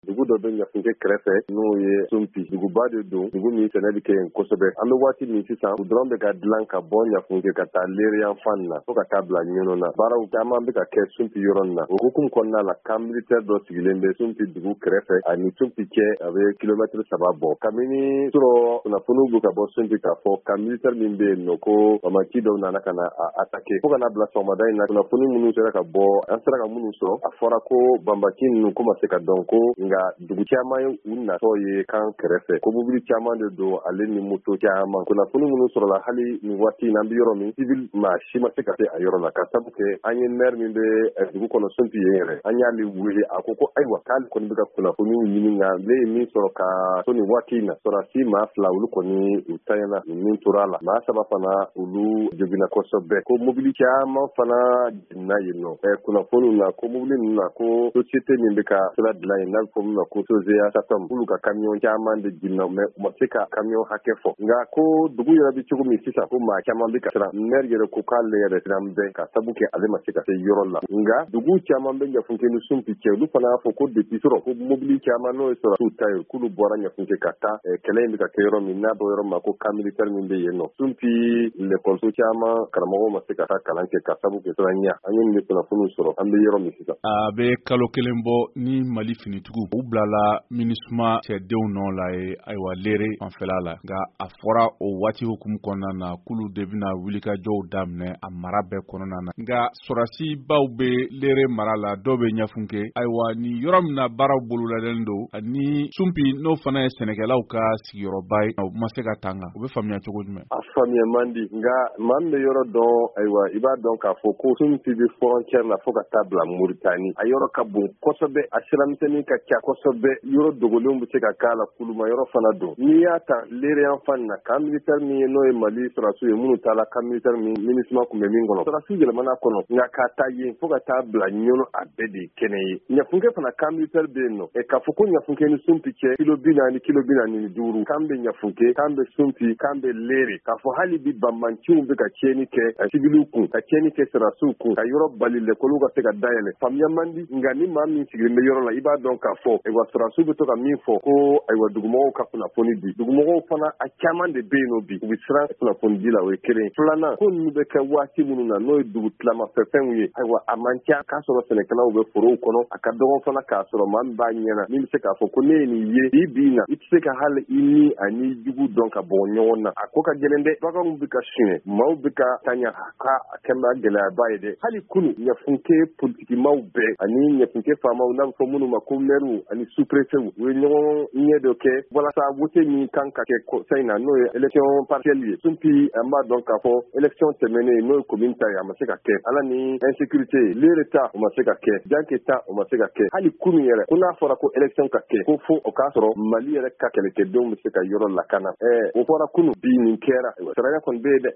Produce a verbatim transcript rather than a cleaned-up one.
dugu dɔ bɛ ɲafunke kɛrɛfɛ n'o ye Sunpi duguba de don dugu min sɛnɛ bɛ kɛ yen kosɛbɛ an bɛ waati min sisan goudron bɛ ka dilan ka bɔ ɲafunke ka taa Lereyan fan na fo ka taa bila Ɲɔnɔ na baaraw caman bɛ ka kɛ Sunpi yɔrɔ nin na o hukumu kɔnɔna la camp militaire dɔ sigilen bɛ Sunpi dugu kɛrɛfɛ ani Sunpi cɛ a bɛ kilomètre saba bɔ kabini sɔrɔ kunnafoniw bɛ ka bɔ Sunpi k'a fɔ camp militaire min bɛ yen nɔ ko bamaki dɔw nana ka na a attaquer fo ka na bila sɔgɔmada in na kunnafoni minnu sera ka bɔ an sera ka minnu sɔrɔ a fɔra ko bamaki ninnu ko ma se ka dɔn ko nka dugu caman ye u natɔ ye kan kɛrɛfɛ ko mobili caman de don ale ni moto caman kunnafoni minnu sɔrɔla hali nin waati in na an bɛ yɔrɔ min civil maa si ma se ka se a yɔrɔ la ka sabu kɛ an ye maire min bɛ dugu kɔnɔ Sunpi yen yɛrɛ an y'ale wele a ko ko ayiwa k'ale kɔni bɛ ka kunnafoniw ɲini nka ale ye min sɔrɔ ka to nin waati in na sɔrɔdasi maa fila olu kɔni u tanyana min tora la maa saba fana olu joginna kosɛbɛ ko mobili caman fana jiginna yen nɔ kunnafoniw na ko mobili ninnu na ko société min bɛ ka sira dilan yen n'a bɛ fɔ min ma ko Sozea Satom k'olu ka camion caman de jiginna mais u ma se ka camion hakɛ fɔ nka ko dugu yɛrɛ bɛ cogo min sisan ko maa caman bɛ ka siran maire yɛrɛ ko k'ale yɛrɛ siran bɛn ka sabu kɛ ale ma se ka se yɔrɔ la nka dugu caman bɛ ɲafunke ni Sunpi cɛ olu fana y'a fɔ ko depuis sɔrɔ ko mobili caman n'o ye sɔrɔdasiw ta ye k'olu bɔra ɲafunke ka taa kɛlɛ in bɛ ka kɛ yɔrɔ min n'a bɔ yɔrɔ min ma ko camp militaire min bɛ yen nɔ Sunpi l'école caman karamɔgɔw ma se ka taa kalan kɛ ka sabu kɛ siranya an ye nin kunnafoniw sɔrɔ an bɛ yɔrɔ min sisan a bɛ kalo kelen bɔ ni Mali finitigiw u bilala MINUSMA cɛdenw nɔ la ye ayiwa Lere fanfɛla la nka a fɔra o waati hukumu kɔnɔna na k'olu de bɛna wulikajɔw daminɛ a mara bɛɛ kɔnɔna na nka sɔrɔdasibaw bɛ Lere mara la dɔw bɛ ɲafunke ayiwa ni yɔrɔ min na baaraw bololalen don ani Sunpi n'o fana ye sɛnɛkɛlaw ka sigiyɔrɔba ye u ma se ka tanga u bɛ faamuya cogo jumɛn a faamuya man di nka maa min bɛ yɔrɔ dɔn ayiwa i b'a dɔn k'a fɔ ko Sunpi bɛ frontière la fo ka taa bila Mauritanie a yɔrɔ ka bon kosɛbɛ a siramisɛnnin ka ca kosɛbɛ yɔrɔ dogolenw bɛ se ka k'a la kuluma yɔrɔ fana don n'i y'a ta Lereyan fan na camp militaire min ye n'o ye Mali sɔrɔdasiw ye minnu taara camp militaire min MINUSMA kun bɛ min kɔnɔ sɔrɔdasiw yɛlɛmana kɔnɔ nka k'a ta yen fo ka taa bila Ɲɔnɔ a bɛɛ de ye kɛnɛ ye ɲafunke fana camp militaire bɛ yen nɔ k'a fɔ ko ɲafunke ni Sunpi cɛ kilo bi naani kilo bi naani ni duuru kan bɛ ɲafunke kan bɛ Sunpi kan bɛ Lere k'a fɔ hali bi bamanciw bɛ ka tiɲɛni kɛ civiliw kun ka tiɲɛni kɛ sɔrɔdasiw kun ka yɔrɔ bali l'école ka se ka dayɛlɛ faamuya man di nka ni maa min sigilen bɛ yɔrɔ la i b'a dɔn k'a fɔ ayiwa sɔrɔdasiw bɛ to ka min fɔ ko ayiwa dugumɔgɔw ka kunnafoni di dugumɔgɔw fana a caman de bɛ yen nɔ bi u bɛ siran kunnafoni di la o ye kelen filanan ko ninnu bɛ kɛ waati minnu na n'o ye dugu tilamafɛfɛnw ye ayiwa a man ca k'a sɔrɔ sɛnɛkɛlaw bɛ forow kɔnɔ a ka dɔgɔ fana k'a sɔrɔ maa min b'a ɲɛna min bɛ se k'a fɔ ko ne ye nin ye bi bi in na i tɛ se ka hali i ni ani jugu dɔn ka bɔ ɲɔgɔn na a ko ka gɛlɛn dɛ baganw bɛ ka siɲɛ maaw bɛ ka taɲa a ka kɛnɛ gɛlɛyaba ye dɛ hali kunu ɲafunke politikimaw bɛɛ ani ɲafunke faamaw n'a bɛ fɔ minnu ma ko mɛriw ani sous-préfets u ye ɲɔgɔn ɲɛ dɔ kɛ walasa vote min kan ka kɛ kɔsa in na n'o ye élection partielle ye Sunpi an b'a dɔn k'a fɔ élection tɛmɛnen n'o ye commune ta ye a ma se ka kɛ ala ni insécurité Lere ta o ma se ka kɛ Janke ta o ma se ka kɛ hali kunu yɛrɛ ko n'a fɔra ko élection ka kɛ ko fo o k'a sɔrɔ Mali yɛrɛ ka kɛlɛkɛdenw bɛ se ka yɔrɔ lakana ɛɛ o fɔra kunu bi nin kɛra saraya kɔni bɛ yen dɛ